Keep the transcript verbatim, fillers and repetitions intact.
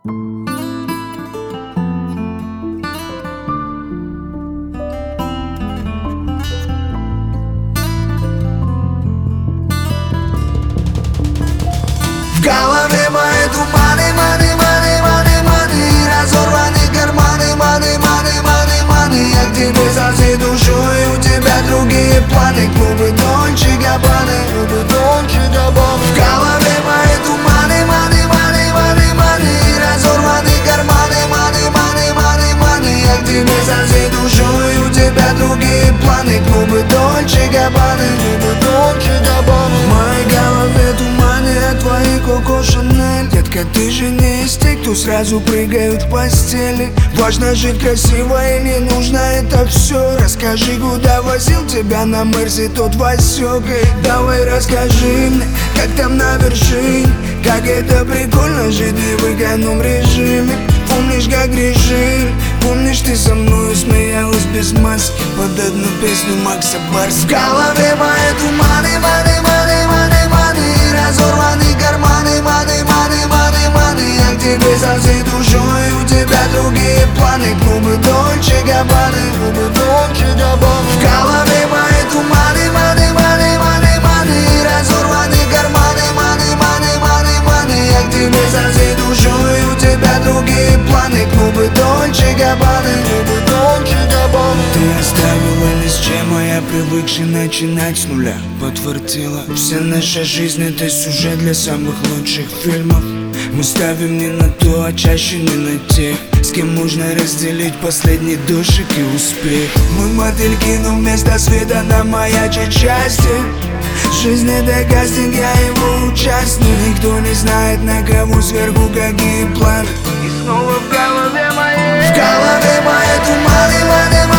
В голове мои туманы, маны, маны, маны, маны, разорваны карманы, маны, маны, маны, маны. Я к тебе со всей душой, у тебя другие планы. Клубы Дольче Габбаны, клубы Дольче Габбаны. В голове мои туманы, маны, маны, маны, маны, разорваны карманы, маны, маны, маны, маны. Я к тебе со всей душой, у тебя другие планы. Клубы Дольче Габбаны, клубы Дольче Габбаны. В моей голове туманы, а твои Коко Шанель. Детка, ты же не из тех, кто сразу прыгают в постели. Важно жить красиво или нужно это все? Расскажи, куда возил тебя на Мерсе тот Васек. Давай расскажи мне, как там на вершине, как это прикольно жить и в эконом режиме. Помнишь, как решили? Помнишь, ты со мной смеялась без маски под одну песню Макса Барского? В голове мои туманы, маны, маны, маны, маны, разорваны карманы, маны, маны, маны, маны. Я к тебе со всей душой, у тебя другие планы. Клубы Дольче Габбаны, клубы Дольче Габбаны. В голове мои туманы, маны, маны, маны, маны, разорваны карманы, маны, маны, маны, маны. Я к тебе со всей душой, у тебя другие планы. Клубы Дольче Габбаны, клубы Дольче Габбаны. Ты оставила ни с чем, а я привыкший начинать с нуля. Подтвердила, вся наша жизнь это сюжет для самых лучших фильмов. Мы ставим не на то, а чаще не на тех, с кем можно разделить последний душик и успех. Мы мотыльки, но вместо света нам маячат счастье. Жизнь это кастинг, я его участник. Никто не знает, на кого сверху какие планы. И снова в голове моей, в голове мои туманы, маны,